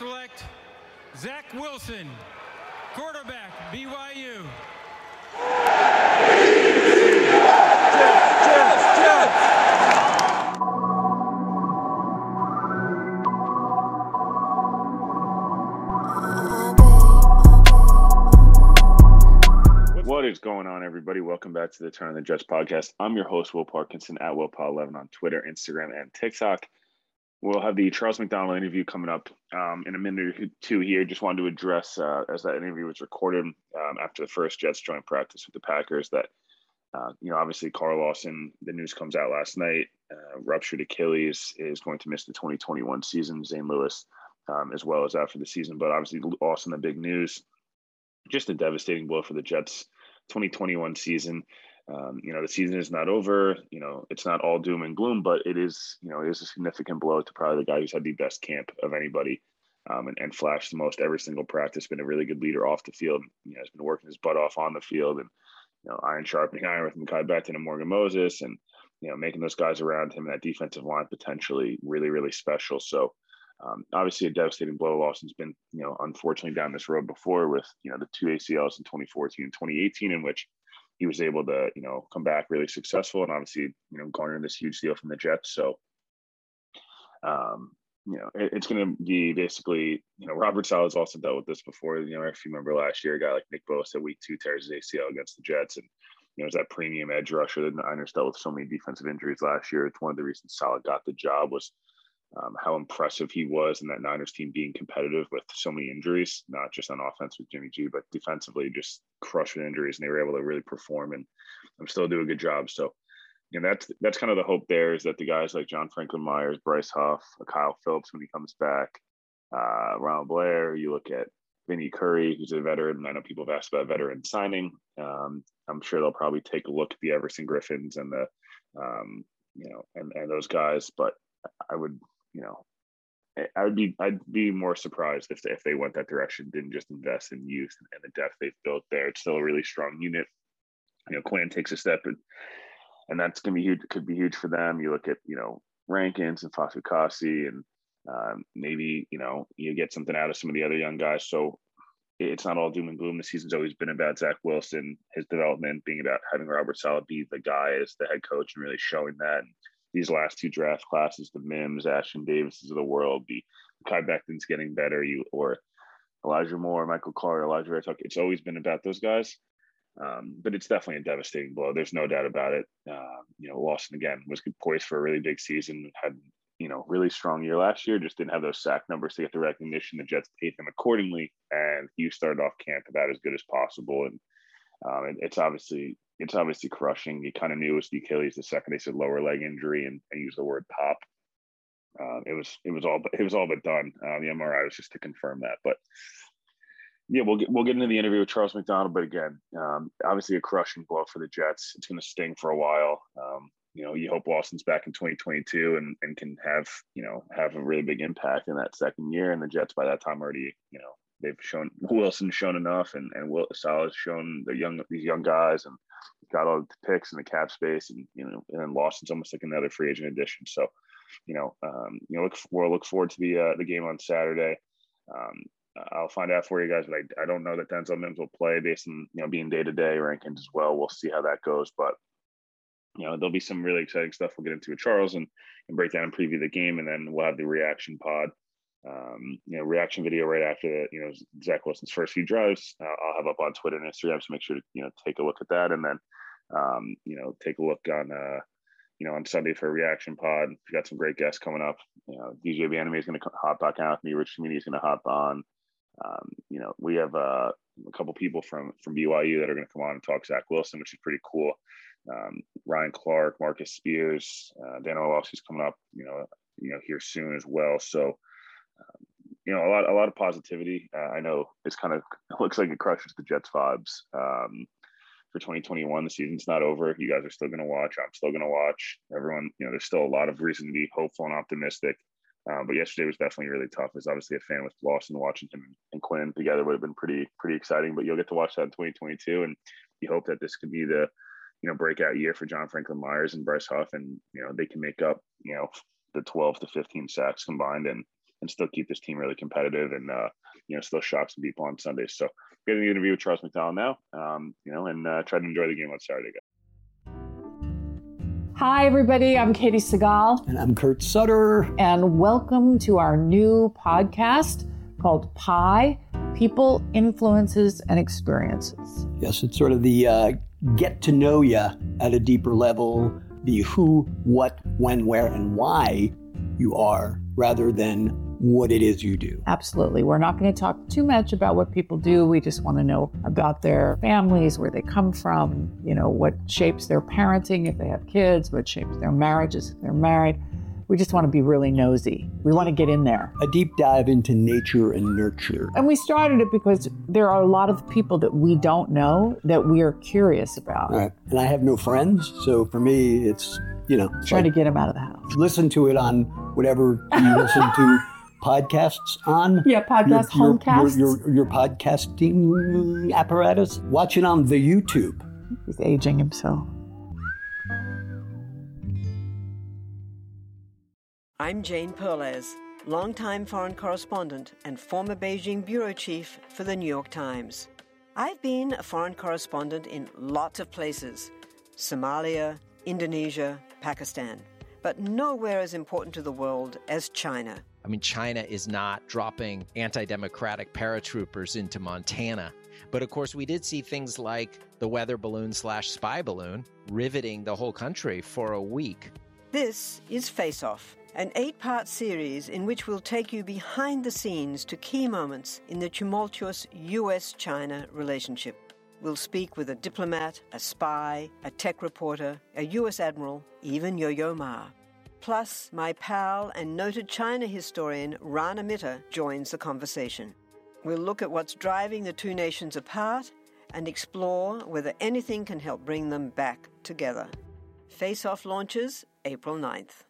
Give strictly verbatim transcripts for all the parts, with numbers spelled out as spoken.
select Zach Wilson, quarterback, B Y U. What is going on, everybody? Welcome back to the Turn on the Jets podcast. I'm your host, Will Parkinson, at Will Paul eleven on Twitter, Instagram, and TikTok. We'll have the Charles McDonald interview coming up um, in a minute or two here. Just wanted to address, uh, as that interview was recorded um, after the first Jets joint practice with the Packers, that, uh, you know, obviously Carl Lawson, the news comes out last night, uh, ruptured Achilles, is going to miss the twenty twenty-one season. Zane Lewis, um, as well as after the season. But obviously Lawson, the big news, just a devastating blow for the Jets twenty twenty-one season. Um, you know, the season is not over. You know, it's not all doom and gloom, but it is, you know, it is a significant blow to probably the guy who's had the best camp of anybody um, and, and flashed the most every single practice, been a really good leader off the field. You know, has been working his butt off on the field and, you know, iron sharpening iron with Mekhi Becton and Morgan Moses and, you know, making those guys around him and that defensive line potentially really, really special. So, Um, obviously, a devastating blow. Lawson's been, you know, unfortunately down this road before with, you know, the two A C Ls in twenty fourteen and twenty eighteen, in which he was able to, you know, come back really successful and obviously, you know, garner this huge deal from the Jets. So, um, you know, it, it's going to be basically, you know, Robert Saleh's also dealt with this before. You know, if you remember last year, a guy like Nick Bosa week two tears his A C L against the Jets, and you know, it's that premium edge rusher. The Niners dealt with so many defensive injuries last year. It's one of the reasons Saleh got the job was Um, how impressive he was in that Niners team being competitive with so many injuries, not just on offense with Jimmy G, but defensively just crushing injuries, and they were able to really perform and um, still do a good job. So, you know, that's that's kind of the hope there, is that the guys like John Franklin Myers, Bryce Huff, Kyle Phillips when he comes back, uh, Ronald Blair, you look at Vinny Curry, who's a veteran. I know people have asked about veteran signing. Um, I'm sure they'll probably take a look at the Everson Griffins and the, um, you know, and, and those guys, but I would, you know, I would be, I'd be more surprised if they, if they went that direction, didn't just invest in youth and the depth they've built there. It's still a really strong unit. You know, Quinn takes a step, and, and that's going to be huge. Could be huge for them. You look at, you know, Rankins and Fatukasi, and um, maybe, you know, you get something out of some of the other young guys. So it's not all doom and gloom. The season's always been about Zach Wilson, his development, being about having Robert Saleh be the guy as the head coach and really showing that. And these last two draft classes, the Mims, Ashton Davises of the world, the Kai Becton's getting better, you or Elijah Moore, Michael Carter, Elijah Ray Tucker. It's always been about those guys. Um, but it's definitely a devastating blow. There's no doubt about it. Uh, you know, Lawson, again, was poised for a really big season, had, you know, really strong year last year, just didn't have those sack numbers to get the recognition. The Jets paid him accordingly, and he started off camp about as good as possible. And um, it, it's obviously it's obviously crushing. You kind of knew it was the Achilles the second they said lower leg injury and, and used the word pop. Uh, it was it was all but it was all but done. Uh, the M R I was just to confirm that. But yeah, we'll get we'll get into the interview with Charles McDonald. But again, um, obviously a crushing blow for the Jets. It's going to sting for a while. Um, you know, you hope Lawson's back in twenty twenty-two and, and can have, you know, have a really big impact in that second year. And the Jets by that time already, you know, they've shown Wilson's shown enough, and and Will Saleh's shown the young these young guys, and got all the picks and the cap space, and you know, and then Lawson's almost like another free agent addition. So, you know, um, you know, look we'll look forward to the uh, the game on Saturday. Um, I'll find out for you guys, but I, I don't know that Denzel Mims will play based on, you know, being day to day Rankins as well. We'll see how that goes, but you know, there'll be some really exciting stuff we'll get into with Charles and, and break down and preview the game, and then we'll have the reaction pod. Um, you know, reaction video right after the, you know, Zach Wilson's first few drives. Uh, I'll have up on Twitter and Instagram, so make sure to, you know, take a look at that, and then, um, you know, take a look on, uh, you know, on Sunday for a reaction pod. We've got some great guests coming up. You know, D J Bianami is going to hop back on with me. Rich Community is going to hop on. Um, you know, we have uh, a couple people from from B Y U that are going to come on and talk Zach Wilson, which is pretty cool. Um, Ryan Clark, Marcus Spears, uh, Dan Orlovsky's coming up, you know, you know, here soon as well. So, um, you know, a lot, a lot of positivity. Uh, I know it's kind of it looks like it crushes the Jets vibes um, for twenty twenty-one. The season's not over. You guys are still going to watch. I'm still going to watch. Everyone, you know, there's still a lot of reason to be hopeful and optimistic. Um, but yesterday was definitely really tough. As obviously a fan with Lawson, watching him and Quinn together would have been pretty, pretty exciting. But you'll get to watch that in twenty twenty-two, and you hope that this could be the, you know, breakout year for John Franklin Myers and Bryce Huff, and you know they can make up, you know, the twelve to fifteen sacks combined, and and still keep this team really competitive and, uh, you know, still shock some people on Sundays. So getting the interview with Charles McDonald now, um, you know, and uh, try to enjoy the game on Saturday. Hi, everybody. I'm Katie Segal. And I'm Kurt Sutter. And welcome to our new podcast called Pi, People, Influences, and Experiences. Yes, it's sort of the uh, get to know you at a deeper level, the who, what, when, where, and why you are, rather than what it is you do. Absolutely. We're not going to talk too much about what people do. We just want to know about their families, where they come from, you know, what shapes their parenting if they have kids, what shapes their marriages if they're married. We just want to be really nosy. We want to get in there. A deep dive into nature and nurture. And we started it because there are a lot of people that we don't know that we are curious about. Right. And I have no friends, so for me, it's, you know. Trying like, to get them out of the house. Listen to it on whatever you listen to podcasts on. Yeah, podcast, your, homecasts. Your, your, your podcasting apparatus. Watch it on the YouTube. He's aging himself. I'm Jane Perlez, longtime foreign correspondent and former Beijing bureau chief for the New York Times. I've been a foreign correspondent in lots of places: Somalia, Indonesia, Pakistan, but nowhere as important to the world as China. I mean, China is not dropping anti-democratic paratroopers into Montana. But of course, we did see things like the weather balloon slash spy balloon riveting the whole country for a week. This is Face Off, an eight-part series in which we'll take you behind the scenes to key moments in the tumultuous U S China relationship. We'll speak with a diplomat, a spy, a tech reporter, a U S admiral, even Yo-Yo Ma. Plus, my pal and noted China historian Rana Mitter joins the conversation. We'll look at what's driving the two nations apart and explore whether anything can help bring them back together. Face Off launches April ninth.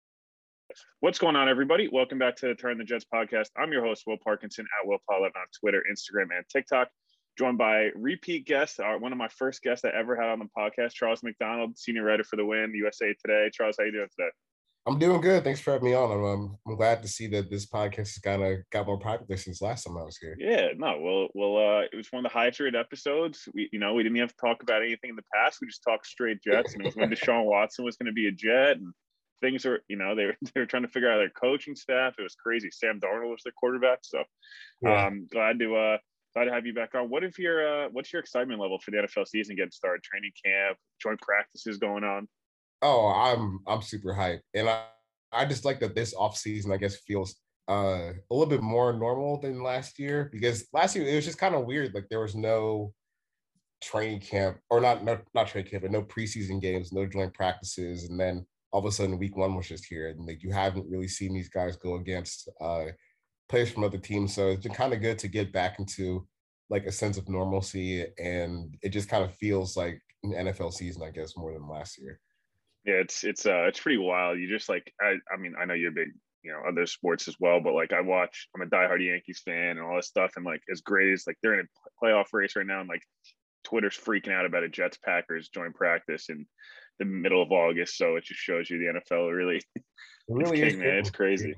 What's going on, everybody? Welcome back to the Turn the Jets podcast. I'm your host, Will Parkinson, at Will Paul eleven on Twitter, Instagram, and TikTok. Joined by repeat guest, uh, one of my first guests I ever had on the podcast, Charles McDonald, senior writer for The Win, U S A Today. Charles, how you doing today? I'm doing good. Thanks for having me on. I'm, um, I'm glad to see that this podcast has kind of got more popular since last time I was here. Yeah, no, well, well, uh, it was one of the highest rated episodes. We, you know, we didn't have to talk about anything in the past. We just talked straight Jets, and it was when Deshaun Watson was going to be a Jet, and things were, you know, they were they were trying to figure out their coaching staff. It was crazy. Sam Darnold was their quarterback, so yeah. um, glad to uh, glad to have you back on. What if your uh, what's your excitement level for the N F L season getting started? Training camp, joint practices going on. Oh, I'm I'm super hyped, and I. I just like that this offseason, I guess, feels uh, a little bit more normal than last year, because last year it was just kind of weird. Like there was no training camp, or not, not, not training camp, but no preseason games, no joint practices. And then all of a sudden week one was just here, and like you haven't really seen these guys go against uh, players from other teams. So it's been kind of good to get back into like a sense of normalcy. And it just kind of feels like an N F L season, I guess, more than last year. Yeah, it's it's uh it's pretty wild. You just like I I mean I know you're big, you know, other sports as well, but like I watch, I'm a diehard Yankees fan and all this stuff, and like as great as like they're in a playoff race right now, and like Twitter's freaking out about a Jets Packers joint practice in the middle of August. So it just shows you the N F L really, it really king, is, man. It's crazy.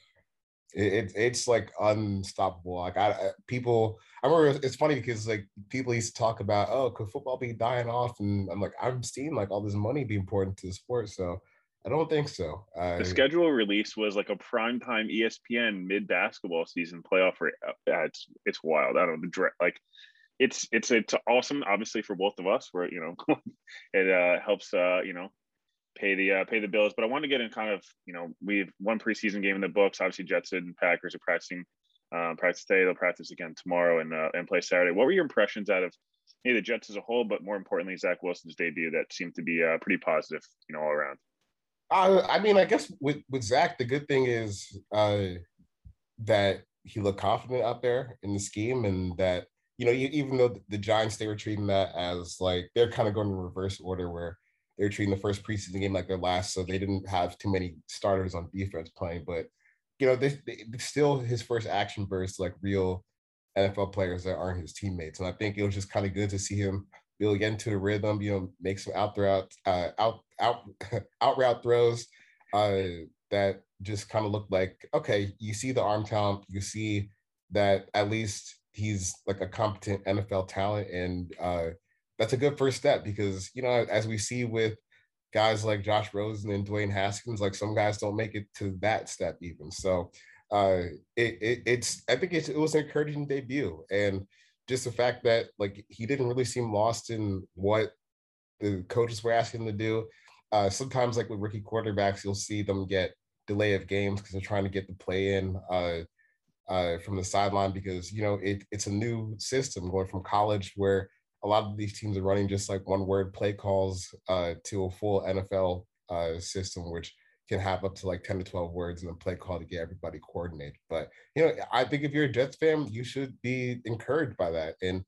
It, it it's like unstoppable. Like I, I people, I remember it's funny because like people used to talk about, oh, could football be dying off? And I'm like, I'm seeing like all this money be important to the sport, so I don't think so. I, the schedule release was like a primetime E S P N mid basketball season playoff. Rate. Uh, it's it's wild. I don't know the like. It's it's it's awesome, obviously for both of us. Where you know it uh, helps uh, you know. pay the uh, pay the bills. But I want to get in kind of, you know, we've one preseason game in the books. Obviously, Jets and Packers are practicing, um, practice today. They'll practice again tomorrow and uh, and play Saturday. What were your impressions out of maybe the Jets as a whole, but more importantly, Zach Wilson's debut that seemed to be uh, pretty positive, you know, all around? Uh, I mean, I guess with, with Zach, the good thing is uh, that he looked confident out there in the scheme, and that, you know, even though the Giants, they were treating that as like, they're kind of going in reverse order where they're treating the first preseason game like their last, so they didn't have too many starters on defense playing. But, you know, they, they still his first action versus like real N F L players that aren't his teammates. And I think it was just kind of good to see him be able to get into a rhythm, you know, make some out route, uh, out, out, out route throws, uh, that just kind of looked like, okay, you see the arm talent, you see that at least he's like a competent N F L talent. And uh, that's a good first step because, you know, as we see with guys like Josh Rosen and Dwayne Haskins, like some guys don't make it to that step even. So uh, it, it it's, I think it's, it was an encouraging debut. And just the fact that like he didn't really seem lost in what the coaches were asking him to do. Uh, sometimes like with rookie quarterbacks, you'll see them get delay of games because they're trying to get the play in uh, uh, from the sideline because, you know, it, it's a new system going from college where a lot of these teams are running just like one word play calls uh, to a full N F L uh, system, which can have up to like ten to twelve words in a play call to get everybody coordinated. But, you know, I think if you're a Jets fan, you should be encouraged by that and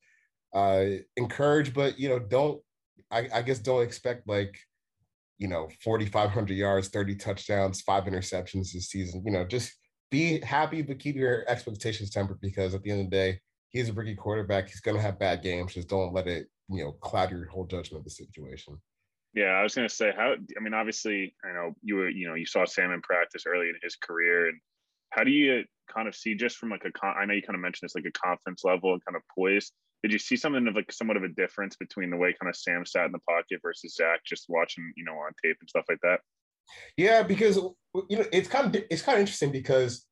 uh, encouraged, but, you know, don't, I, I guess don't expect like, you know, forty-five hundred yards, thirty touchdowns, five interceptions this season. You know, just be happy, but keep your expectations tempered because at the end of the day, he's a rookie quarterback. He's going to have bad games. Just don't let it, you know, cloud your whole judgment of the situation. Yeah, I was going to say how, I mean, obviously, I know you were, you know, you saw Sam in practice early in his career. And how do you kind of see just from like a, I know you kind of mentioned this, like a confidence level and kind of poise. Did you see something of like somewhat of a difference between the way kind of Sam sat in the pocket versus Zach just watching, you know, on tape and stuff like that? Yeah, because, you know, it's kind of, it's kind of interesting because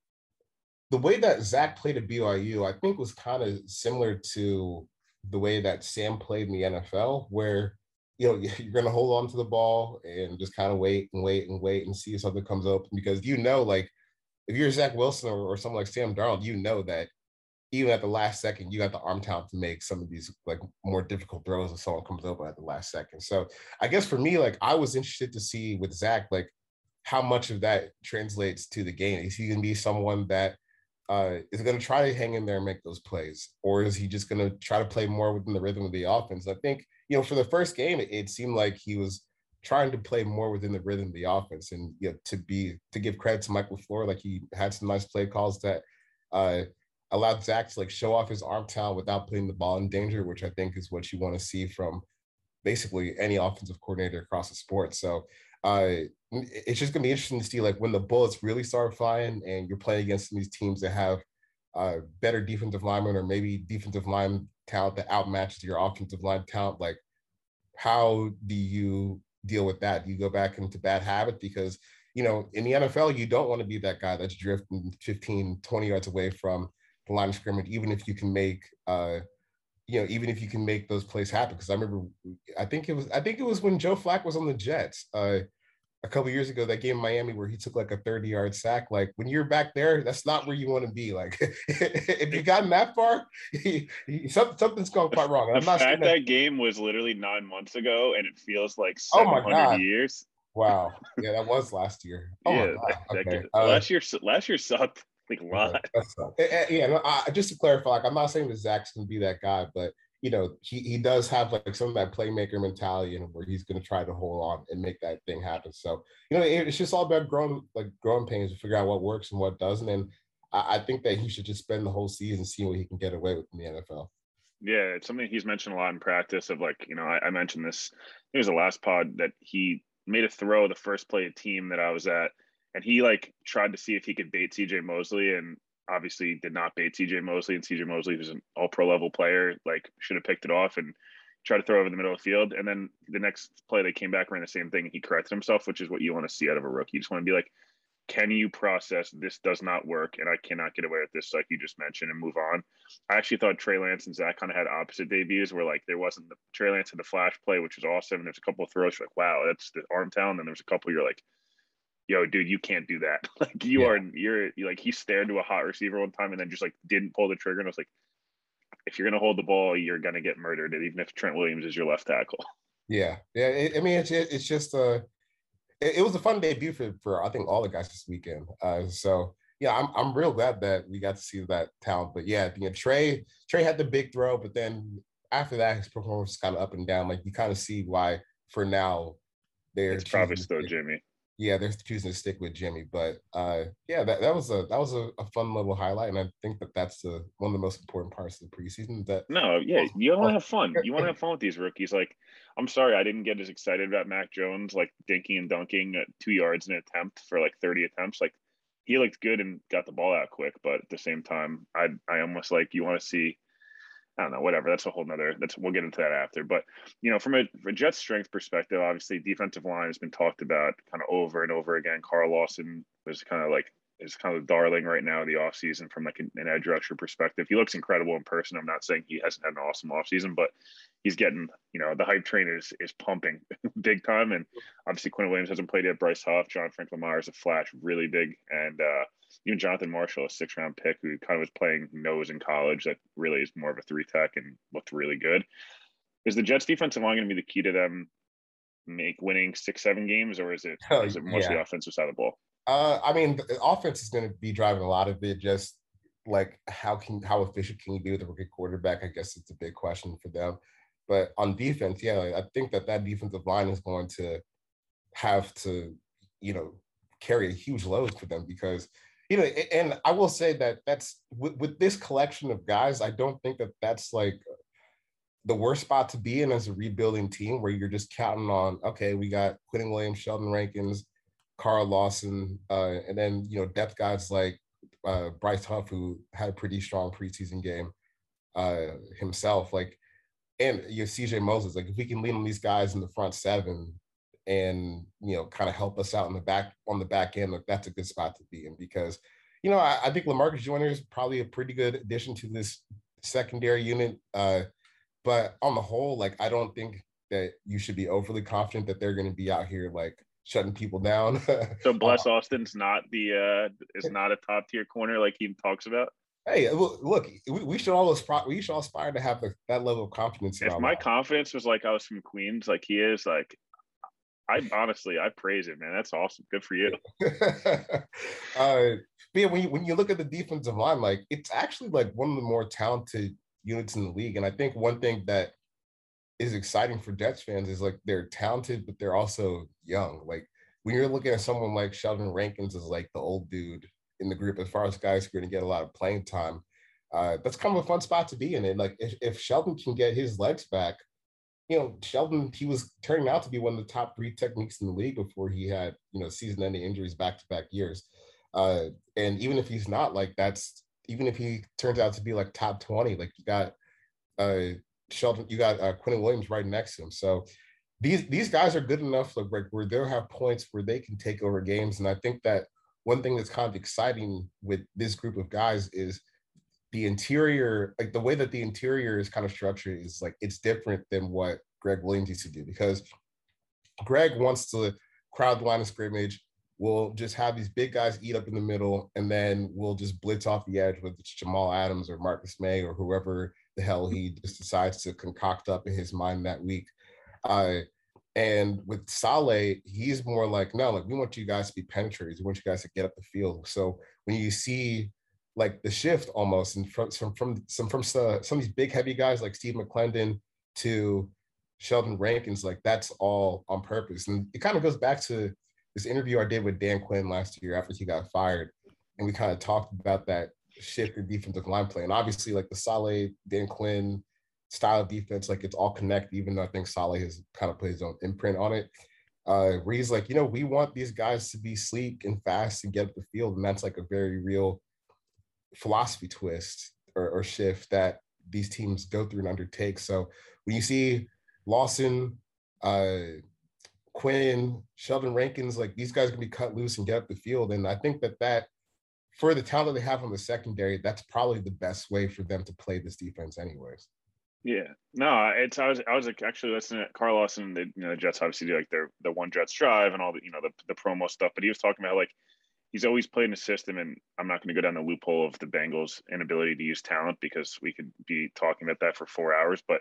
the way that Zach played at B Y U, I think was kind of similar to the way that Sam played in the N F L, where, you know, you're going to hold on to the ball and just kind of wait and wait and wait and see if something comes open because, you know, like if you're Zach Wilson or, or someone like Sam Darnold, you know that even at the last second, you got the arm talent to make some of these like more difficult throws if someone comes open at the last second. So I guess for me, like I was interested to see with Zach, like how much of that translates to the game. Is he going to be someone that uh, is going to try to hang in there and make those plays? Or is he just going to try to play more within the rhythm of the offense? I think, you know, for the first game, it, it seemed like he was trying to play more within the rhythm of the offense and, you know, to be, to give credit to Mike LaFleur, like he had some nice play calls that, uh, allowed Zach to like show off his arm talent without putting the ball in danger, which I think is what you want to see from basically any offensive coordinator across the sport. So uh, it's just going to be interesting to see like when the bullets really start flying and you're playing against these teams that have uh, better defensive linemen or maybe defensive line talent that outmatches your offensive line talent. Like, how do you deal with that? Do you go back into bad habit? Because, you know, in the N F L, you don't want to be that guy that's drifting fifteen, twenty yards away from the line of scrimmage, even if you can make, uh, you know, even if you can make those plays happen. Because I remember, I think it was, I think it was when Joe Flacco was on the Jets uh, a couple of years ago, that game in Miami where he took like a thirty-yard sack. Like when you're back there, that's not where you want to be. Like if you've gotten that far, he, he, something's gone quite wrong. The I'm not fact that, that game was literally nine months ago, and it feels like seven hundred oh my God. years. Wow, yeah, that was last year. Oh yeah, my God. That, Okay. that, uh, last year, last year sucked. Like a lot. Yeah, yeah no, I, just to clarify, like I'm not saying that Zach's gonna be that guy, but you know, he he does have like some of that playmaker mentality in him where he's gonna try to hold on and make that thing happen. So, you know, it, it's just all about growing like growing pains to figure out what works and what doesn't. And I, I think that he should just spend the whole season seeing what he can get away with in the N F L. Yeah, it's something he's mentioned a lot in practice of like, you know, I, I mentioned this, it was the last pod that he made a throw the first play of team that I was at. And he like tried to see if he could bait C J Mosley and obviously did not bait C J Mosley. And C J Mosley, who's an all pro level player, like should have picked it off and tried to throw over the middle of the field. And then the next play they came back, ran the same thing. And he corrected himself, which is what you want to see out of a rookie. You just want to be like, can you process this does not work and I cannot get away with this, like you just mentioned, and move on. I actually thought Trey Lance and Zach kind of had opposite debuts where like there wasn't the Trey Lance had the flash play, which was awesome. And there's a couple of throws, you're like, wow, that's the arm talent. And there's a couple you're like, yo, dude, you can't do that. Like you yeah. are, you're, you're like, he stared to a hot receiver one time and then just like didn't pull the trigger. And I was like, if you're going to hold the ball, you're going to get murdered. And even if Trent Williams is your left tackle. Yeah. Yeah. It, I mean, it's, it's just, uh, it, it was a fun debut for, for, I think all the guys this weekend. Uh, so yeah, I'm, I'm real glad that we got to see that talent, but yeah, you know, Trey, Trey had the big throw, but then after that, his performance is kind of up and down. Like you kind of see why for now, they're it's probably still Jimmy. yeah, they're choosing to stick with Jimmy. But uh, yeah, that, that was a that was a, a fun little highlight, and I think that that's the one of the most important parts of the preseason. That No, yeah, oh, you want oh, to have fun. You want to have fun with these rookies. Like, I'm sorry, I didn't get as excited about Mac Jones, like dinking and dunking at two yards in an attempt for like thirty attempts. Like, he looked good and got the ball out quick, but at the same time, I I almost like you want to see. I don't know, whatever. That's a whole nother. That's we'll get into that after. But you know, from a, from a Jets strength perspective, obviously defensive line has been talked about kind of over and over again. Carl Lawson was kind of like is kind of darling right now the offseason from like an, an edge rusher perspective. He looks incredible in person. I'm not saying he hasn't had an awesome offseason, but he's getting, you know, the hype train is is pumping big time. And obviously Quinn Williams hasn't played yet. Bryce Huff, John Franklin Myers, a flash, really big, and uh, even Jonathan Marshall, a six round pick who kind of was playing nose in college, that really is more of a three tech and looked really good. Is the Jets defensive line going to be the key to them make winning six, seven games, or is it oh, is it mostly yeah. offensive side of the ball? Uh, I mean, the offense is going to be driving a lot of it. Just like how can how efficient can you be with a rookie quarterback? I guess it's a big question for them. But on defense, yeah, I think that that defensive line is going to have to, you know, carry a huge load for them because, you know, and I will say that that's with, with this collection of guys, I don't think that that's like the worst spot to be in as a rebuilding team where you're just counting on, okay, we got Quentin Williams, Sheldon Rankins, Carl Lawson, uh, and then, you know, depth guys like uh, Bryce Huff, who had a pretty strong preseason game uh, himself. Like, and you know, C J Moses, like if we can lean on these guys in the front seven and, you know, kind of help us out in the back on the back end, like that's a good spot to be in because, you know, I, I think LaMarcus Joyner is probably a pretty good addition to this secondary unit. Uh, but on the whole, like, I don't think that you should be overly confident that they're going to be out here like shutting people down. So Bless uh, Austin's not the uh, is not a top tier corner like he talks about. Hey, look, we, we should all aspire. We should all aspire to have the, that level of confidence. If my life. confidence was like I was from Queens, like he is, like I honestly I praise it, man. That's awesome. Good for you. uh, but yeah, when you when you look at the defensive line, like it's actually like one of the more talented units in the league, and I think one thing that is exciting for Jets fans is like they're talented, but they're also young. Like when you're looking at someone like Sheldon Rankins as like the old dude in the group, as far as guys who are going to get a lot of playing time, uh, that's kind of a fun spot to be in. And like if, if Sheldon can get his legs back, you know, Sheldon, he was turning out to be one of the top three techniques in the league before he had, you know, season-ending injuries back-to-back years. Uh, and even if he's not, like that's, even if he turns out to be like top twenty, like you got uh, Sheldon, you got uh, Quentin Williams right next to him. So these these guys are good enough like, where they'll have points where they can take over games. And I think that one thing that's kind of exciting with this group of guys is the interior, like the way that the interior is kind of structured is like it's different than what Greg Williams used to do because Greg wants to crowd the line of scrimmage. We'll just have these big guys eat up in the middle, and then we'll just blitz off the edge, whether it's Jamal Adams or Marcus May or whoever the hell he just decides to concoct up in his mind that week. Uh, and with Saleh, he's more like, no, like we want you guys to be penetrators. We want you guys to get up the field. So when you see like the shift almost and from from from some from some, some of these big heavy guys like Steve McClendon to Sheldon Rankins, like that's all on purpose. And it kind of goes back to this interview I did with Dan Quinn last year after he got fired. And we kind of talked about that shift in defensive line play. And obviously like the Saleh, Dan Quinn style of defense, like it's all connected, even though I think Saleh has kind of put his own imprint on it. Uh, where he's like, you know, we want these guys to be sleek and fast and get up the field. And that's like a very real philosophy twist or, or shift that these teams go through and undertake. So when you see Lawson, uh, Quinn, Sheldon Rankins, like these guys can be cut loose and get up the field. And I think that that for the talent they have on the secondary, that's probably the best way for them to play this defense anyways. Yeah, no, it's, I was, I was like actually listening to Carl Lawson, the, you know, the Jets obviously do like their, the one Jets drive and all the, you know, the, the promo stuff, but he was talking about like, he's always played in a system, and I'm not going to go down the loophole of the Bengals' inability to use talent because we could be talking about that for four hours. But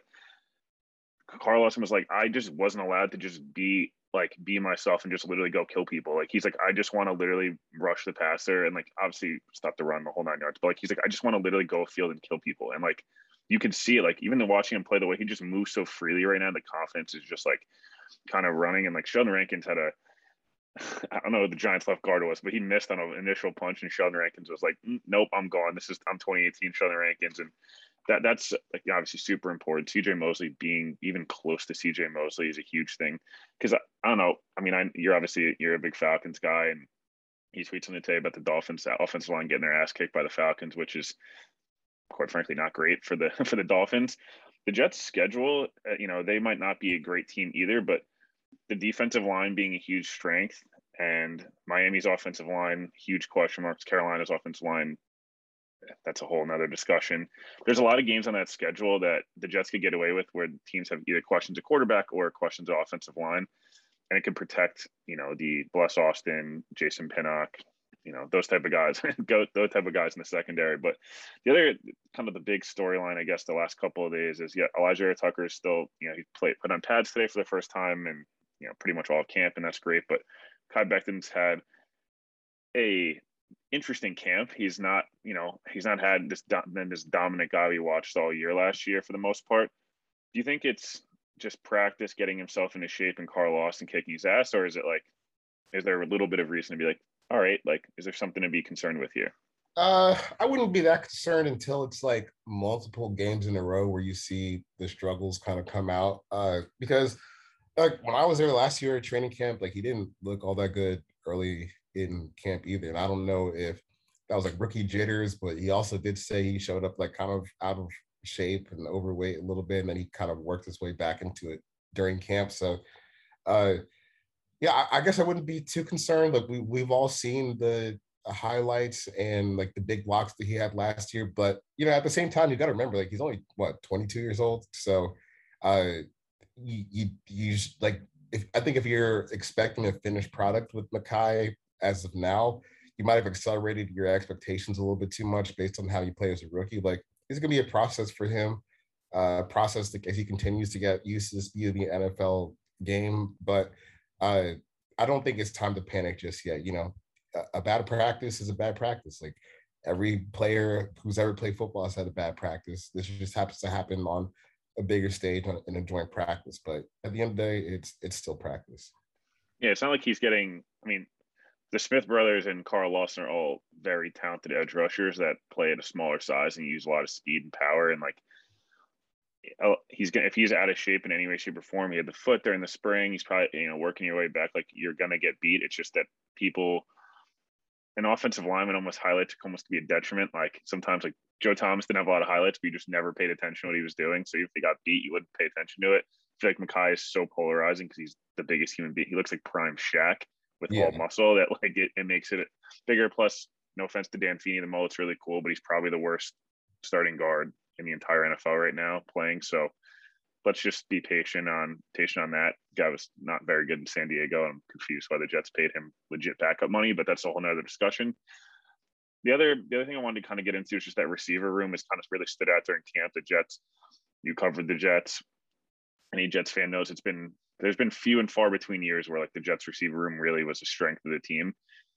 Carl Lawson was like, I just wasn't allowed to just be like, be myself and just literally go kill people. Like, he's like, I just want to literally rush the passer and like, obviously stop the run the whole nine yards. But like, he's like, I just want to literally go field and kill people. And like, you can see it, like even watching him play, the way he just moves so freely right now, the confidence is just like kind of running. And like Sheldon Rankins had a, I don't know who the Giants left guard was, but he missed on an initial punch, and Sheldon Rankins was like, mm, "Nope, I'm gone. This is I'm twenty eighteen Sheldon Rankins," and that that's like obviously super important. C J Mosley being even close to C J Mosley is a huge thing because I, I don't know. I mean, I, you're obviously you're a big Falcons guy, and he tweets something today about the Dolphins offensive line getting their ass kicked by the Falcons, which is quite frankly not great for the for the Dolphins. The Jets' schedule, uh, you know, they might not be a great team either, but the defensive line being a huge strength, and Miami's offensive line, huge question marks. Carolina's offensive line, that's a whole nother discussion. There's a lot of games on that schedule that the Jets could get away with where teams have either questions of quarterback or questions of offensive line, and it can protect, you know, the Bless Austin, Jason Pinnock, you know, those type of guys, go those type of guys in the secondary. But the other kind of the big storyline, I guess, the last couple of days is, yeah, Elijah Tucker is still, you know, he played put on pads today for the first time, and you know, pretty much all of camp, and that's great. But Kai Becton's had a interesting camp. He's not, you know, he's not had this then this dominant guy we watched all year last year for the most part. Do you think it's just practice, getting himself into shape, and Carl Lawson kicking his ass, or is it like, is there a little bit of reason to be like, all right, like, is there something to be concerned with here? Uh, I wouldn't be that concerned until it's like multiple games in a row where you see the struggles kind of come out. Uh, because like when I was there last year at training camp, like he didn't look all that good early in camp either. And I don't know if that was like rookie jitters, but he also did say he showed up like kind of out of shape and overweight a little bit, and then he kind of worked his way back into it during camp. So, uh, yeah, I, I guess I wouldn't be too concerned. Like we we've all seen the highlights and like the big blocks that he had last year, but you know, at the same time, you got to remember, like he's only what twenty-two years old. So, uh, you you, you just, like if I think if you're expecting a finished product with Mekhi as of now, you might have accelerated your expectations a little bit too much based on how you play as a rookie. Like it's gonna be a process for him, uh, process that, as he continues to get used to the speed of the N F L game, but. Uh, I don't think it's time to panic just yet. You know, a, a bad practice is a bad practice. Like every player who's ever played football has had a bad practice. This just happens to happen on a bigger stage on, in a joint practice. But at the end of the day, it's it's still practice. Yeah, it's not like he's getting. I mean, the Smith brothers and Carl Lawson are all very talented edge rushers that play at a smaller size and use a lot of speed and power, and like. He's gonna if he's out of shape in any way, shape, or form. He had the foot during the spring. He's probably, you know, working your way back. Like you're gonna get beat. It's just that people, an offensive lineman, almost highlights almost to be a detriment. Like sometimes, like Joe Thomas didn't have a lot of highlights, but you just never paid attention to what he was doing. So if he got beat, you wouldn't pay attention to it. I feel like Mekhi is so polarizing because he's the biggest human being. He looks like prime Shaq with yeah. all muscle. That like it, it makes it bigger. Plus, no offense to Dan Feeney, the mullet's really cool, but he's probably the worst starting guard in the entire N F L right now playing. So let's just be patient on patient on that. Guy was not very good in San Diego. I'm confused why the Jets paid him legit backup money, but that's a whole nother discussion. The other the other thing I wanted to kind of get into is just that receiver room has kind of really stood out during camp. The Jets, you covered the Jets. Any Jets fan knows it's been there's been few and far between years where like the Jets receiver room really was the strength of the team.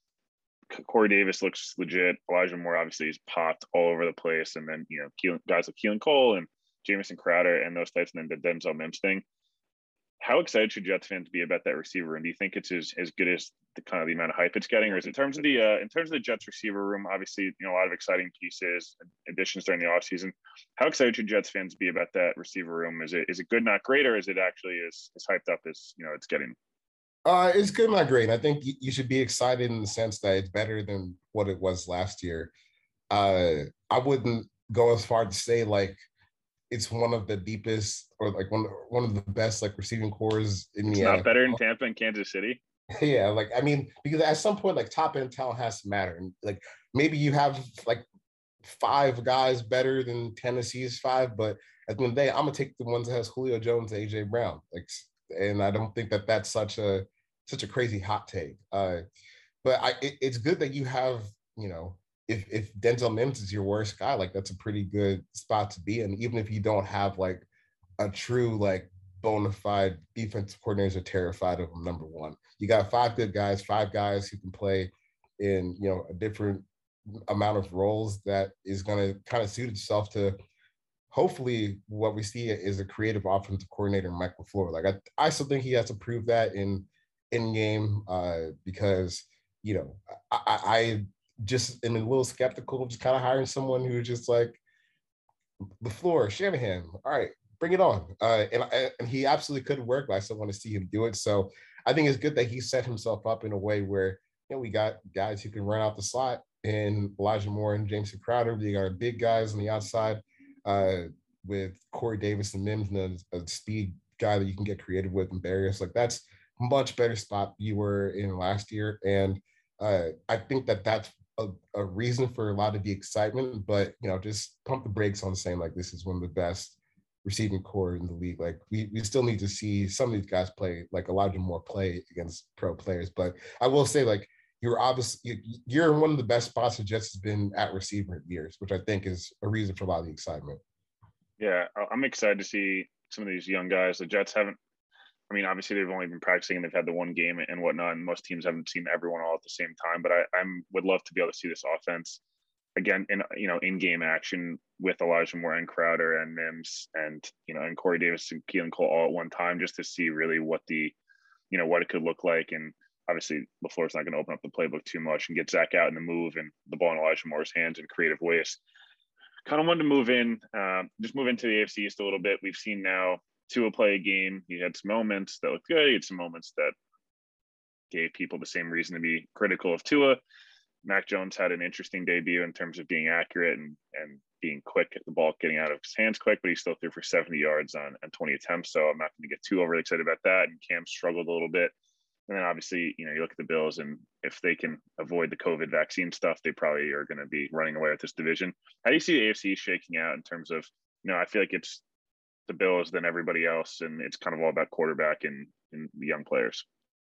Corey Davis looks legit. Elijah Moore obviously is popped all over the place, and then you know Keelan, guys like Keelan Cole and Jamison Crowder and those types, and then the Denzel Mims thing. How excited should Jets fans be about that receiver room? Do you think it's as, as good as the kind of the amount of hype it's getting, or is it in terms of the uh, in terms of the Jets receiver room? Obviously, you know a lot of exciting pieces, additions during the offseason. How excited should Jets fans be about that receiver room? Is it is it good, not great, or is it actually as, as hyped up as you know it's getting? Uh, it's good, not great. I think you should be excited in the sense that it's better than what it was last year. Uh, I wouldn't go as far to say like it's one of the deepest or like one one of the best like receiving cores in the It's N F L. Not better in Tampa and Kansas City. Yeah, like I mean, because at some point, like top end talent has to matter, and like maybe you have like five guys better than Tennessee's five, but at the end of the day, I'm gonna take the ones that has Julio Jones and A J Brown. Like. And I don't think that that's such a such a crazy hot take. Uh, but I, it, it's good that you have, you know, if if Denzel Mims is your worst guy, like that's a pretty good spot to be in. Even if you don't have like a true like bona fide defensive coordinators are terrified of him. Number one, you got five good guys, five guys who can play in you know a different amount of roles that is going to kind of suit itself to. Hopefully what we see is a creative offensive coordinator, Mike LaFleur. Like I, I still think he has to prove that in in game uh, because, you know, I, I just am a little skeptical of just kind of hiring someone who's just like, LaFleur, Shanahan, all right, bring it on. Uh, and, and he absolutely could work, but I still want to see him do it. So I think it's good that he set himself up in a way where, you know, we got guys who can run out the slot in Elijah Moore and Jameson Crowder. We got our big guys on the outside uh, with Corey Davis and Mims, and a, a speed guy that you can get creative with and barriers. Like, that's a much better spot you were in last year. And uh, I think that that's A, a reason for a lot of the excitement, but, you know, just pump the brakes on saying like this is one of the best receiving core in the league. Like, we, we still need to see some of these guys play, like Elijah Moore play against pro players. But I will say, like, you're obviously you're in one of the best spots the Jets has been at receiver in years, which I think is a reason for a lot of the excitement. Yeah, I'm excited to see some of these young guys. The Jets haven't. I mean, obviously they've only been practicing and they've had the one game and whatnot, and most teams haven't seen everyone all at the same time. But I I'm, would love to be able to see this offense again in, you know, in-game action with Elijah Moore and Crowder and Mims and, you know, and Corey Davis and Keelan Cole all at one time, just to see really what the, you know, what it could look like. And obviously LaFleur's not going to open up the playbook too much and get Zach out in the move and the ball in Elijah Moore's hands in creative ways. Kind of wanted to move in, uh, just move into the A F C East a little bit. We've seen now Tua play a game. He had some moments that looked good. He had some moments that gave people the same reason to be critical of Tua. Mac Jones had an interesting debut in terms of being accurate and, and being quick at the ball, getting out of his hands quick, but he still threw for seventy yards on, on twenty attempts. So I'm not going to get too overly excited about that. And Cam struggled a little bit. And then obviously, you know, you look at the Bills, and if they can avoid the COVID vaccine stuff, they probably are going to be running away with this division. How do you see the A F C shaking out in terms of, you know, I feel like it's the Bills than everybody else, and it's kind of all about quarterback and, and the young players.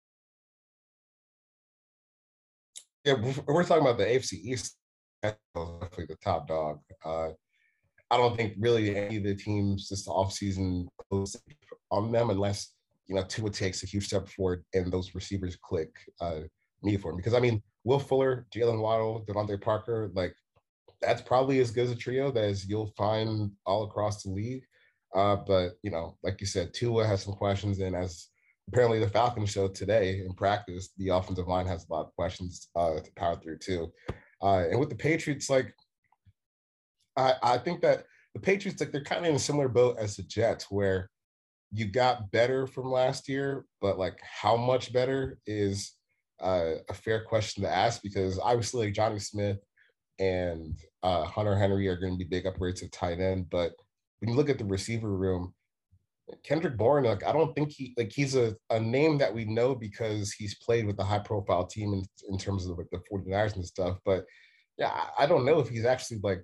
Yeah, we're talking about the A F C East. That's definitely the top dog. Uh, I don't think really any of the teams this offseason close on them unless, you know, Tua takes a huge step forward and those receivers click uh, me for him. Because, I mean, Will Fuller, Jalen Waddle, Devontae Parker, like, that's probably as good as a trio that as you'll find all across the league. Uh, but, you know, like you said, Tua has some questions, and as apparently the Falcons showed today in practice, the offensive line has a lot of questions uh, to power through too. Uh, and with the Patriots, like, I, I think that the Patriots, like, they're kind of in a similar boat as the Jets, where you got better from last year, but like how much better is uh, a fair question to ask, because obviously like Johnny Smith and uh, Hunter Henry are going to be big upgrades at tight end, but when you look at the receiver room, Kendrick Bourne, like, I don't think he, like, he's a, a name that we know because he's played with a high profile team in, in terms of like the forty-niners and stuff. But yeah, I, I don't know if he's actually like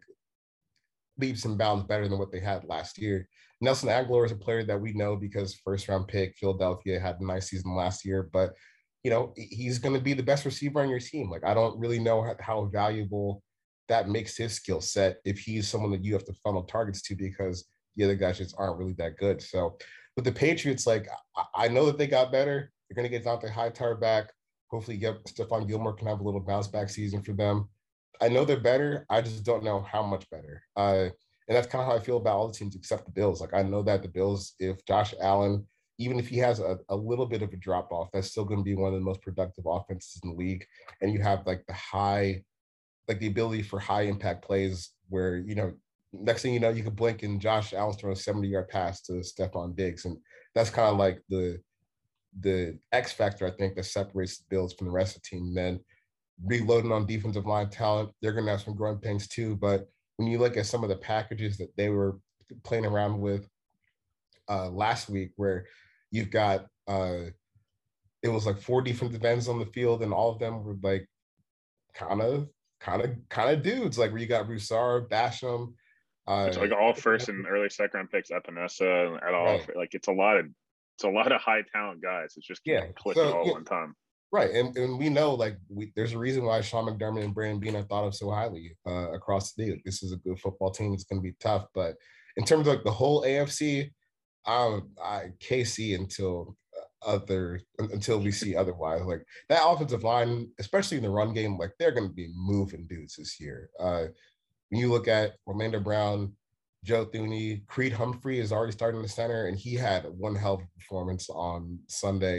leaps and bounds better than what they had last year. Nelson Aguilar is a player that we know because first round pick, Philadelphia, had a nice season last year, but you know, he's going to be the best receiver on your team. Like, I don't really know how, how valuable that makes his skill set if he's someone that you have to funnel targets to, because the other guys just aren't really that good. So with the Patriots, like, I, I know that they got better. They're going to get Dante Hightower back. Hopefully get Stephon Gilmore can have a little bounce back season for them. I know they're better. I just don't know how much better. Uh, and that's kind of how I feel about all the teams except the Bills. Like, I know that the Bills, if Josh Allen, even if he has a, a little bit of a drop off, that's still going to be one of the most productive offenses in the league. And you have like the high, like the ability for high impact plays where, you know, next thing you know, you could blink and Josh Allen's throwing a seventy yard pass to Stephon Diggs. And that's kind of like the, the X factor, I think, that separates the Bills from the rest of the team. And then reloading on defensive line talent, they're going to have some growing pains too. But when you look at some of the packages that they were playing around with uh, last week, where you've got, uh, it was like four defensive ends on the field, and all of them were like kind of, kind of, kind of dudes. Like, where you got Broussard, Basham. Uh, it's like all first and early second round picks, Epinesa, and all. Right. Like, it's a lot of, it's a lot of high talent guys. It's just yeah, clicking so, all yeah. one time. Right, and, and we know, like, we, there's a reason why Sean McDermott and Brandon Beane are thought of so highly uh, across the league. This is a good football team. It's going to be tough, but in terms of like the whole A F C, um, I K C until other until we see otherwise. Like, that offensive line, especially in the run game, like, they're going to be moving dudes this year. Uh, when you look at Orlando Brown, Joe Thuney, Creed Humphrey is already starting the center, and he had one hell of a performance on Sunday.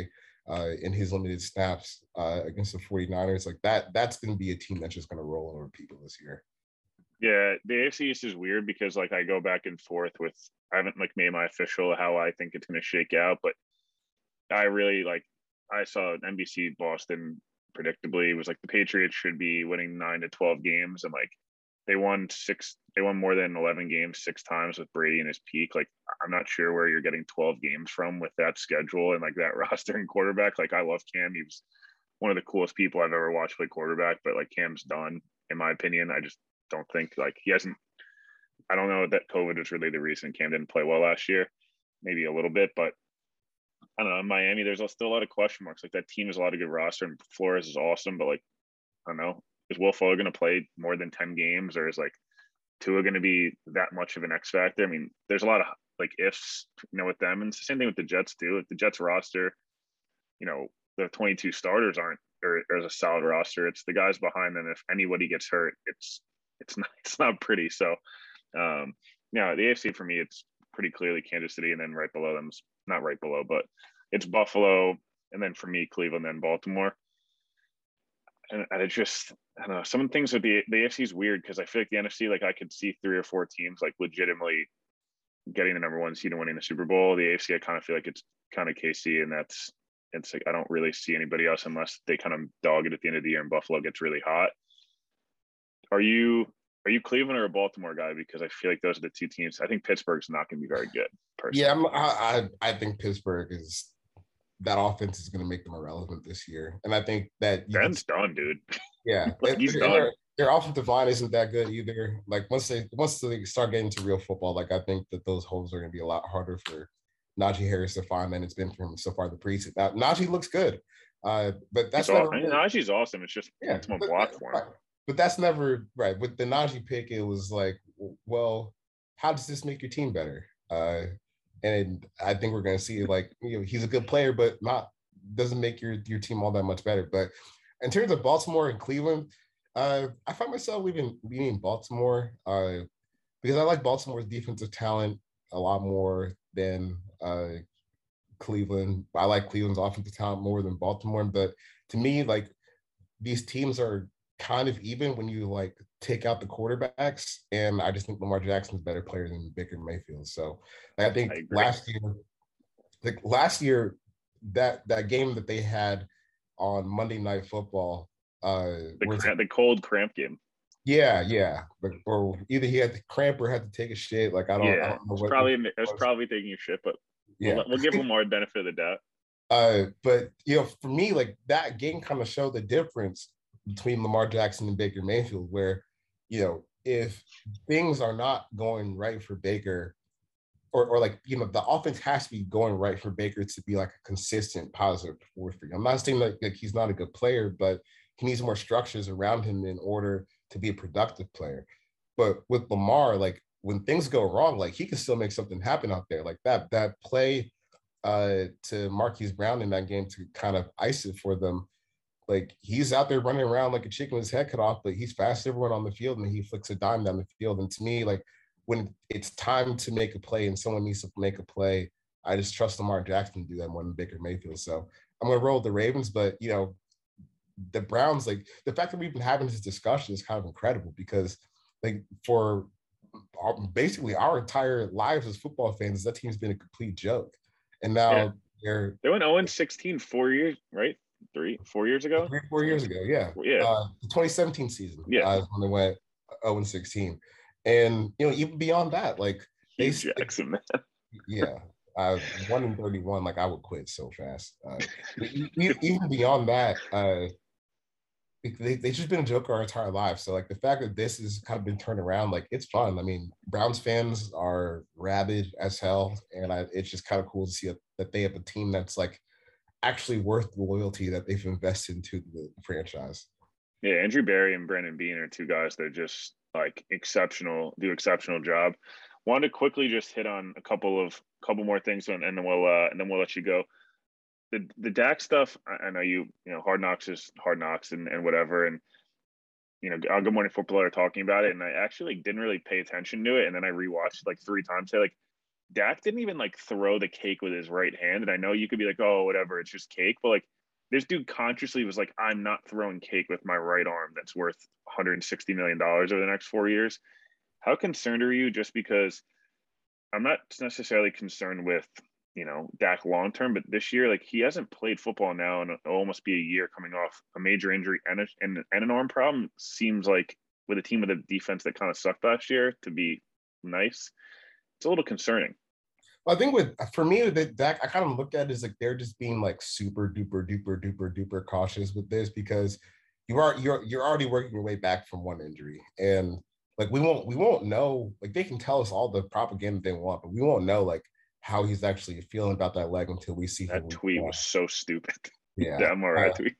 uh, in his limited snaps uh, against the 49ers. Like that, that's going to be a team that's just going to roll over people this year. Yeah, the A F C East is weird because like I go back and forth with I haven't like made my official how I think it's going to shake out, but I really like I saw N B C Boston predictably it was like the Patriots should be winning nine to twelve games, and like they won six they won more than eleven games six times with Brady in his peak. Like I'm not sure where you're getting twelve games from with that schedule and like that roster and quarterback. Like I love Cam. He was one of the coolest people I've ever watched play quarterback, but like Cam's done in my opinion. I just don't think like he hasn't I don't know that COVID was really the reason Cam didn't play well last year. Maybe a little bit, but I don't know. In Miami, there's still a lot of question marks. Like that team has a lot of good roster, and Flores is awesome. But like, I don't know, is Will Fuller going to play more than ten games, or is like Tua going to be that much of an X factor? I mean, there's a lot of like ifs, you know, with them, and it's the same thing with the Jets too. Like the Jets roster, you know, the twenty-two starters aren't, or there's a solid roster. It's the guys behind them. If anybody gets hurt, it's it's not it's not pretty. So, um, yeah, the A F C for me, it's pretty clearly Kansas City, and then right below them, not right below, but it's Buffalo, and then for me, Cleveland, then Baltimore. And, and it just, I don't know, some things with the the A F C is weird because I feel like the N F C, like I could see three or four teams like legitimately getting the number one seed and winning the Super Bowl. The A F C, I kind of feel like it's kind of K C, and that's it's like I don't really see anybody else unless they kind of dog it at the end of the year and Buffalo gets really hot. Are you are you Cleveland or a Baltimore guy? Because I feel like those are the two teams. I think Pittsburgh's not going to be very good. Personally. Yeah, I'm, I I think Pittsburgh is that offense is going to make them irrelevant this year, and I think that Ben's done, dude. Yeah, like he's done. Their, their offensive line isn't that good either. Like once they once they start getting to real football, like I think that those holes are going to be a lot harder for Najee Harris to find than it's been for him so far the preseason. Now Najee looks good, uh, but that's never, all, I mean, Najee's awesome. It's just yeah, ultimate but, block for him. Right. But that's never right. With the Najee pick, it was like, well, how does this make your team better? Uh, and I think we're going to see like you know he's a good player, but not doesn't make your your team all that much better. But in terms of Baltimore and Cleveland, uh, I find myself leaving leaning Baltimore uh, because I like Baltimore's defensive talent a lot more than uh, Cleveland. I like Cleveland's offensive talent more than Baltimore. But to me, like these teams are kind of even when you like take out the quarterbacks, and I just think Lamar Jackson's a better player than Baker Mayfield. So like, I think I last year, like last year, that that game that they had on Monday Night Football, uh, the, cramp, the cold cramp game. Yeah, yeah, but, or either he had to cramp or had to take a shit. Like I don't, yeah, I don't know it was what probably it was. It was probably taking a shit, but yeah, we'll, we'll give Lamar the benefit of the doubt. Uh, but you know, for me, like that game kind of showed the difference between Lamar Jackson and Baker Mayfield, where, you know, if things are not going right for Baker, or, or like, you know, the offense has to be going right for Baker to be like a consistent positive force for you. I'm not saying like, like he's not a good player, but he needs more structures around him in order to be a productive player. But with Lamar, like when things go wrong, like he can still make something happen out there. Like that, that play uh, to Marquise Brown in that game to kind of ice it for them. Like he's out there running around like a chicken with his head cut off, but he's fast everyone on the field and he flicks a dime down the field. And to me, like when it's time to make a play and someone needs to make a play, I just trust Lamar Jackson to do that more than Baker Mayfield. So I'm going to roll with the Ravens, but you know, the Browns, like the fact that we've been having this discussion is kind of incredible because like for our, basically our entire lives as football fans, that team's been a complete joke. And now yeah. they're they went oh and sixteen four years, right? Three, four years ago? Three, four years ago, yeah. Yeah. Uh, the twenty seventeen season yeah. uh, when they went oh and sixteen. And, you know, even beyond that, like they Hugh Jackson, man. Yeah. Uh, one and thirty-one, like I would quit so fast. Uh, even beyond that, uh, they they just been a joke our entire lives. So like the fact that this has kind of been turned around, like it's fun. I mean, Browns fans are rabid as hell, and I, it's just kind of cool to see a, that they have a team that's like actually worth the loyalty that they've invested into the franchise. Yeah, Andrew Berry and Brandon Beane are two guys that are just like exceptional, do exceptional job. Wanted to quickly just hit on a couple of couple more things, and, and then we'll uh, and then we'll let you go. The the Dak stuff, I, I know you you know Hard Knocks is Hard Knocks and, and whatever, and you know Good Morning Football are talking about it, and I actually didn't really pay attention to it, and then I rewatched it like three times. Say like Dak didn't even like throw the cake with his right hand. And I know you could be like, oh, whatever, it's just cake. But like this dude consciously was like, I'm not throwing cake with my right arm that's worth one hundred sixty million dollars over the next four years. How concerned are you? Just because I'm not necessarily concerned with, you know, Dak long term, but this year, like he hasn't played football now, and it'll almost be a year coming off a major injury and, a, and, and an arm problem. Seems like with a team with a defense that kind of sucked last year to be nice, it's a little concerning. Well, I think with for me with Dak, I kind of look at it as like they're just being like super duper duper duper duper cautious with this because you are you're you're already working your way back from one injury, and like we won't we won't know, like they can tell us all the propaganda they want, but we won't know like how he's actually feeling about that leg until we see that him. tweet was so stupid. Yeah, the M R I uh, tweet.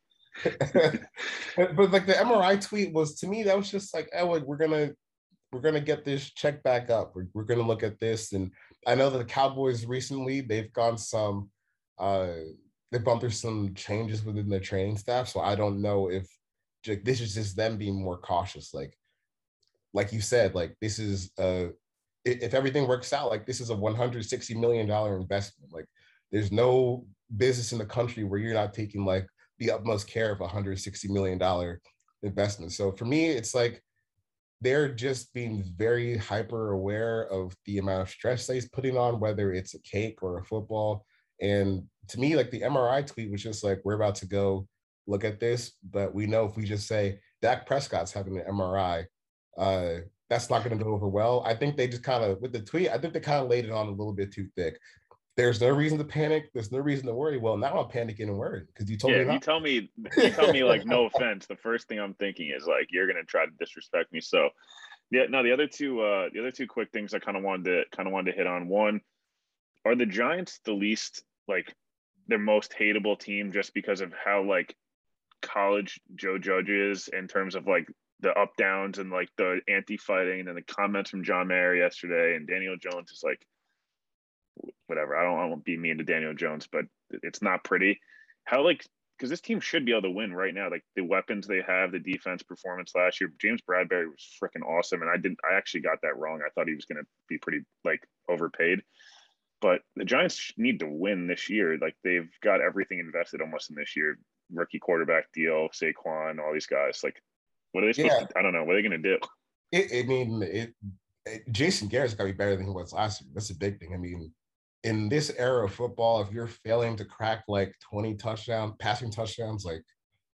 but, but like the M R I tweet was, to me, that was just like, oh, like, we're gonna we're gonna get this check back up. We're, we're gonna look at this. And I know that the Cowboys recently, they've gone some uh they've gone through some changes within their training staff. So I don't know if like, this is just them being more cautious. Like like you said, like this is uh if everything works out, like this is a one hundred sixty million dollars investment. Like there's no business in the country where you're not taking like the utmost care of a one hundred sixty million dollars investment. So for me, it's like they're just being very hyper aware of the amount of stress that he's putting on, whether it's a cake or a football. And to me, like the M R I tweet was just like, we're about to go look at this, but we know if we just say Dak Prescott's having an M R I, uh, that's not going to go over well. I think they just kind of, with the tweet, I think they kind of laid it on a little bit too thick. There's no reason to panic. There's no reason to worry. Well, now I'm panicking and worried because you told yeah, me. Yeah, you tell me, you tell me like, no offense. The first thing I'm thinking is like, you're going to try to disrespect me. So yeah, no, the other two, uh, the other two quick things I kind of wanted to kind of wanted to hit on. One, are the Giants the least like their most hateable team just because of how like college Joe Judge is in terms of like the up downs and like the anti-fighting and the comments from John Mayer yesterday, and Daniel Jones is like, whatever. I don't, I won't be mean to Daniel Jones, but it's not pretty. How like, because this team should be able to win right now. Like the weapons they have, the defense performance last year. James Bradbury was freaking awesome, and I didn't. I actually got that wrong. I thought he was going to be pretty like overpaid. But the Giants need to win this year. Like they've got everything invested almost in this year. Rookie quarterback deal, Saquon, all these guys. Like, what are they supposed yeah. to? I don't know. What are they going to do? It, I mean, it, it, Jason Garrett's got to be better than he was last year. That's a big thing. I mean, in this era of football, if you're failing to crack like twenty touchdowns, passing touchdowns, like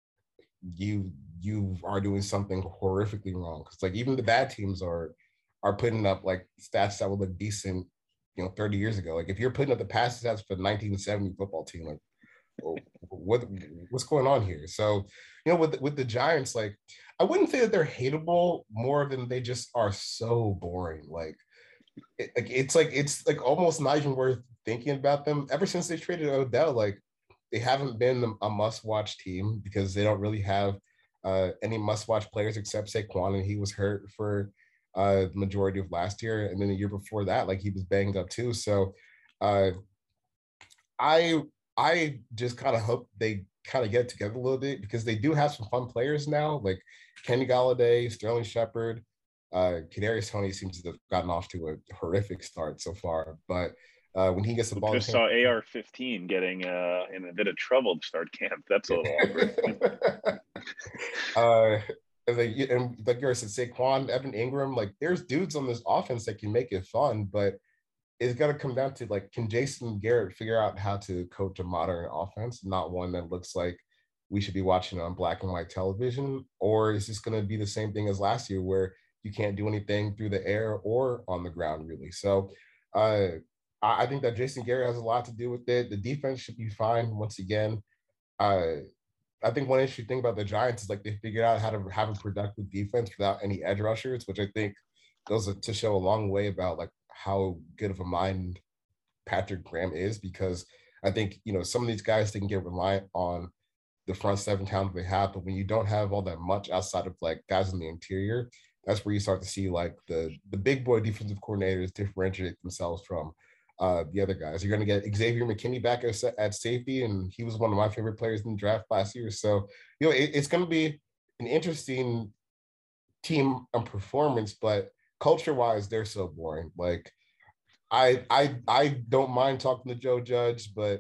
you you are doing something horrifically wrong. Because like even the bad teams are are putting up like stats that would look decent, you know, thirty years ago. Like if you're putting up the pass stats for the nineteen seventy football team, like well, what what's going on here? So, you know, with with the Giants, like I wouldn't say that they're hateable more than they just are so boring. Like it, like it's like it's like almost not even worth thinking about them. Ever since they traded Odell, like they haven't been a must-watch team because they don't really have uh, any must-watch players except Saquon, and he was hurt for uh, the majority of last year, and then the year before that, like he was banged up too. So, uh, I I just kind of hope they kind of get together a little bit because they do have some fun players now, like Kenny Galladay, Sterling Shepard. Uh, Kadarius Toney seems to have gotten off to a horrific start so far, but uh, when he gets the we ball, just saw A R fifteen getting uh, in a bit of trouble to start camp. That's a little awkward. uh, and, like, and like you said, Saquon, Evan Ingram, like there's dudes on this offense that can make it fun, but it's got to come down to like, can Jason Garrett figure out how to coach a modern offense, not one that looks like we should be watching on black and white television, or is this going to be the same thing as last year where you can't do anything through the air or on the ground, really? So uh, I think that Jason Garrett has a lot to do with it. The defense should be fine once again. Uh, I think one interesting thing about the Giants is like they figured out how to have a productive defense without any edge rushers, which I think goes to show a long way about like how good of a mind Patrick Graham is, because I think, you know, some of these guys, they can get reliant on the front seven talent they have, but when you don't have all that much outside of like guys in the interior, that's where you start to see like the the big boy defensive coordinators differentiate themselves from uh, the other guys. You're going to get Xavier McKinney back at, at safety, and he was one of my favorite players in the draft last year. So, you know, it, it's going to be an interesting team and performance, but culture-wise, they're so boring. Like, I I I don't mind talking to Joe Judge, but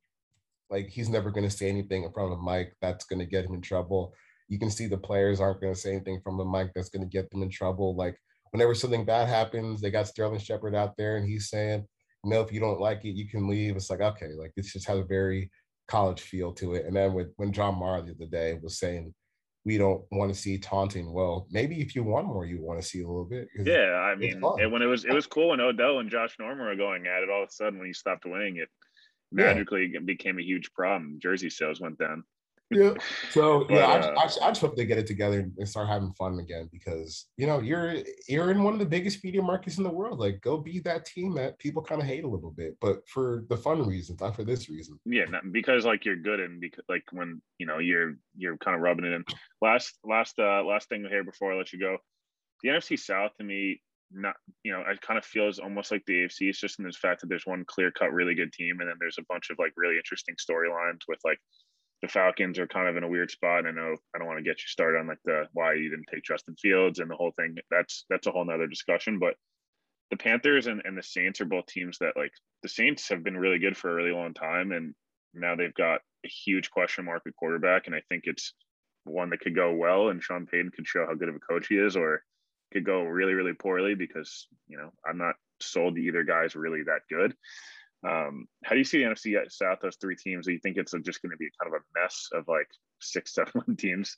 like he's never going to say anything in front of a mic that's going to get him in trouble. You can see the players aren't going to say anything from the mic that's going to get them in trouble. Like whenever something bad happens, they got Sterling Shepard out there and he's saying, you know, if you don't like it, you can leave. It's like, okay, like this just has a very college feel to it. And then with, when John Mara the other day was saying, we don't want to see taunting. Well, maybe if you want more, you want to see a little bit. Yeah, I mean, it, when it was it was cool when Odell and Josh Norman were going at it. All of a sudden, when he stopped winning, it magically yeah. became a huge problem. Jersey sales went down. Yeah. So But, yeah, I, uh, just, I, I just hope they get it together and start having fun again because you know you're you're in one of the biggest media markets in the world. Like, go be that team that people kind of hate a little bit, but for the fun reasons, not for this reason. Yeah, not, because like you're good and because like when you know you're you're kind of rubbing it in. Last last uh last thing here before I let you go, the N F C South to me, not you know, I kind of feels almost like the A F C. It's just in this fact that there's one clear cut really good team, and then there's a bunch of like really interesting storylines with like the Falcons are kind of in a weird spot. I know I don't want to get you started on like the why you didn't take Justin Fields and the whole thing. That's that's a whole nother discussion. But the Panthers and, and the Saints are both teams that like the Saints have been really good for a really long time, and now they've got a huge question mark at quarterback. And I think it's one that could go well, and Sean Payton could show how good of a coach he is, or could go really, really poorly because you know I'm not sold either guy's really that good. Um, how do you see the N F C South, those three teams? Do you think it's just going to be kind of a mess of like six, seven teams?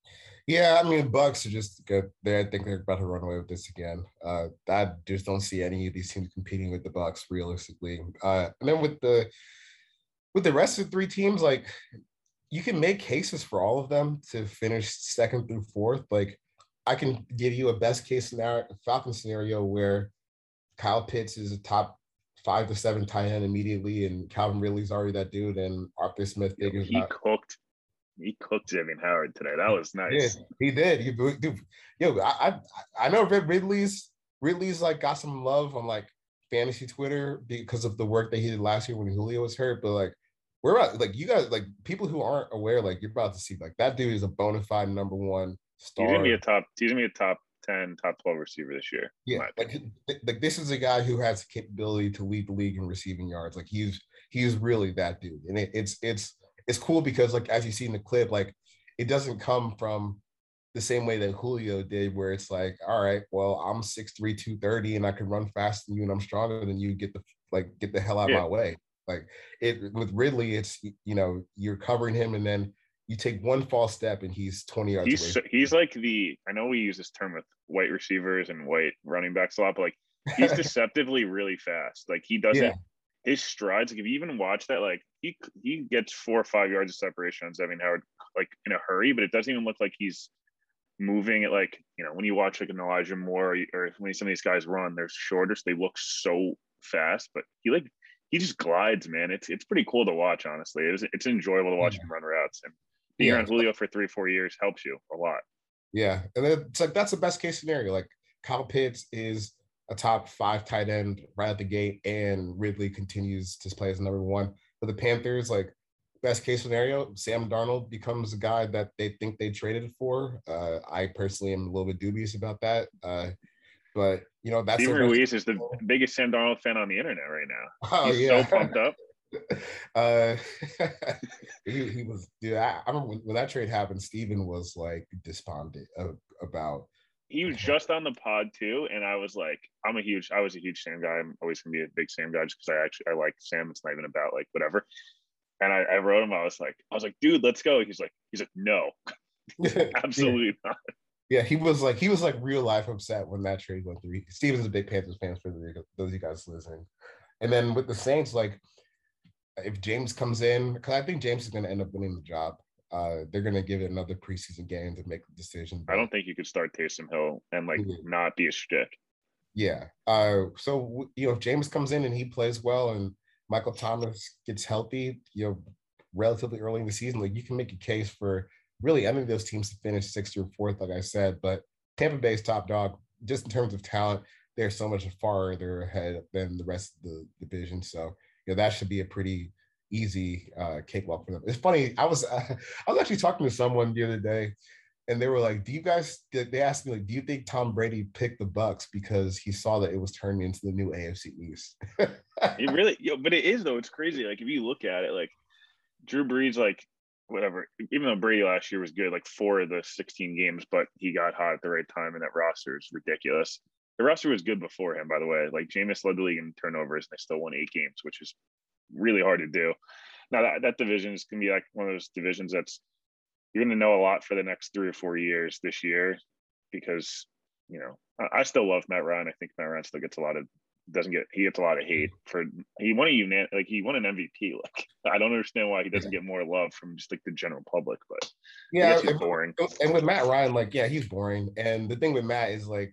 Yeah, I mean, Bucks are just good. They, I think they're about to run away with this again. Uh, I just don't see any of these teams competing with the Bucks realistically. Uh, and then with the with the rest of the three teams, like you can make cases for all of them to finish second through fourth. Like I can give you a best case scenario, Falcon scenario where Kyle Pitts is a top five to seven tight end immediately, and Calvin Ridley's already that dude, and Arthur Smith figures he out. cooked. He cooked Xavier Howard today. That was nice. Yeah, he did. He dude, yo, I, I I know Ridley's Ridley's like got some love on like fantasy Twitter because of the work that he did last year when Julio was hurt. But like we're about like you guys like people who aren't aware, like you're about to see like that dude is a bona fide number one star. He's gonna be a top. He's gonna be a top ten, top twelve receiver this year. Yeah, like, like this is a guy who has the capability to lead the league in receiving yards. Like he's he's really that dude, and it, it's it's it's cool because like as you see in the clip, like it doesn't come from the same way that Julio did, where it's like, all right, well, I'm six three, two thirty, and I can run faster than you, and I'm stronger than you. Get the like get the hell out yeah. of my way. Like it with Ridley, it's you know you're covering him, and then you take one false step, and he's twenty yards he's, away. He's like the I know we use this term with white receivers and white running backs a lot, but like he's deceptively really fast. Like he doesn't. Yeah. His strides, like if you even watch that, like he he gets four or five yards of separation on Xavier Howard, like in a hurry, but it doesn't even look like he's moving it. Like you know, when you watch like an Elijah Moore or, or when some of these guys run, they're shorter, so they look so fast. But he like he just glides, man. It's it's pretty cool to watch, honestly. It's it's enjoyable to watch yeah. him run routes, and being yeah. around Julio for three four years helps you a lot. Yeah, and it's like that's the best case scenario. Like Kyle Pitts is a top five tight end right at the gate, and Ridley continues to play as number one. For the Panthers, like best case scenario, Sam Darnold becomes a guy that they think they traded for. Uh, I personally am a little bit dubious about that. Uh, but you know, that's Steven Ruiz is the biggest Sam Darnold fan on the internet right now. Oh, He's yeah. so pumped up. uh, he, he was, dude, I, I remember when, when that trade happened, Steven was like despondent of, about. He was just on the pod too, and I was like, I'm a huge, I was a huge Sam guy. I'm always gonna be a big Sam guy just because I actually I like Sam. It's not even about like whatever. And I, I wrote him. I was like, I was like, dude, let's go. He's like, he's like, no, absolutely yeah. not. Yeah, he was like, he was like real life upset when that trade went through. Steven's a big Panthers fan for the, those of you guys listening. And then with the Saints, like, if James comes in, because I think James is going to end up winning the job. Uh, they're going to give it another preseason game to make a decision. But I don't think you could start Taysom Hill and like yeah. not be a shtick. Yeah. Uh, so you know, if James comes in and he plays well, and Michael Thomas gets healthy, you know, relatively early in the season, like you can make a case for really any of those teams to finish sixth or fourth, like I said. But Tampa Bay's top dog, just in terms of talent, they're so much farther ahead than the rest of the division. So you know, that should be a pretty easy uh, cakewalk for them. It's funny. I was uh, I was actually talking to someone the other day, and they were like, "Do you guys?" They asked me like, "Do you think Tom Brady picked the Bucks because he saw that it was turning into the new A F C East?" It really, yo, but it is though. It's crazy. Like if you look at it, like Drew Brees, like whatever. Even though Brady last year was good, like four of the sixteen games, but he got hot at the right time, and that roster is ridiculous. The roster was good before him, by the way. Like Jameis led the league in turnovers, and they still won eight games, which is really hard to do. Now that that division is gonna be like one of those divisions that's you're gonna know a lot for the next three or four years this year, because you know I, I still love Matt Ryan. I think Matt Ryan still gets a lot of doesn't get he gets a lot of hate for he won a unan like he won an M V P. Like I don't understand why he doesn't get more love from just like the general public. But yeah, he's boring. And with Matt Ryan, like yeah, he's boring. And the thing with Matt is like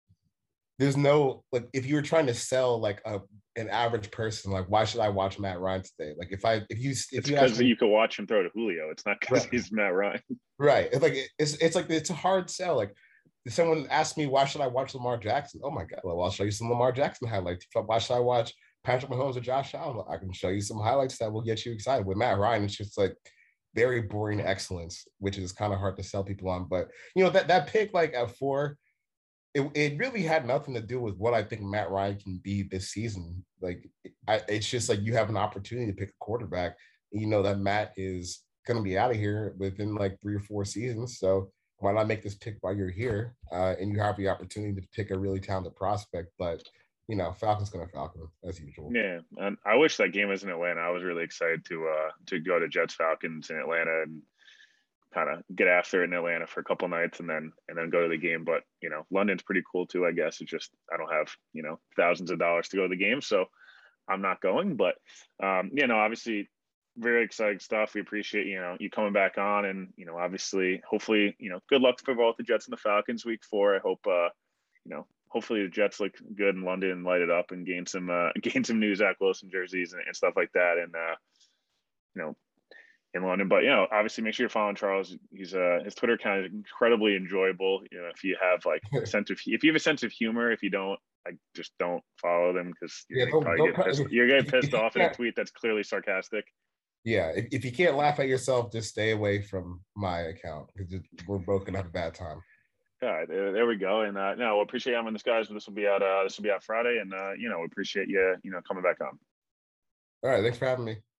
there's no like if you were trying to sell like a an average person, like why should I watch Matt Ryan today? Like if I if you if it's you because me, you could watch him throw to Julio. It's not because right. he's Matt Ryan. Right. It's like it's it's like it's a hard sell. Like if someone asked me why should I watch Lamar Jackson? Oh my God, well I'll show you some Lamar Jackson highlights. Why should I watch Patrick Mahomes or Josh Allen? I can show you some highlights that will get you excited. With Matt Ryan, it's just like very boring excellence, which is kind of hard to sell people on. But you know that that pick like at four. It, it really had nothing to do with what I think Matt Ryan can be this season. Like, I, it's just like you have an opportunity to pick a quarterback. And you know that Matt is going to be out of here within like three or four seasons. So why not make this pick while you're here? Uh, and you have the opportunity to pick a really talented prospect. But, you know, Falcon's going to Falcon as usual. Yeah. And I wish that game was in Atlanta. I was really excited to uh, to go to Jets Falcons in Atlanta and kind of get after it in Atlanta for a couple nights and then and then go to the game. But you know, London's pretty cool too, I guess. It's just I don't have, you know, thousands of dollars to go to the game, so I'm not going. But um, you know, obviously very exciting stuff. We appreciate, you know, you coming back on, and you know, obviously, hopefully, you know, good luck for both the Jets and the Falcons week four. I hope uh, you know, hopefully the Jets look good in London and light it up and gain some uh gain some new Zach Wilson jerseys and, and stuff like that. And uh, you know, in London, but you know, obviously make sure you're following Charles. He's uh his Twitter account is incredibly enjoyable. You know, if you have like a sense of if you have a sense of humor, if you don't, like just don't follow them because you're yeah, gonna probably get pissed. You're getting pissed off at a tweet that's clearly sarcastic. Yeah, if, if you can't laugh at yourself, just stay away from my account because we're both gonna have a bad time. All right, there, there we go. And uh, no, we appreciate having this guys. This will be out. Uh, this will be out Friday, and uh, you know, we appreciate you, you know, coming back on. All right, thanks for having me.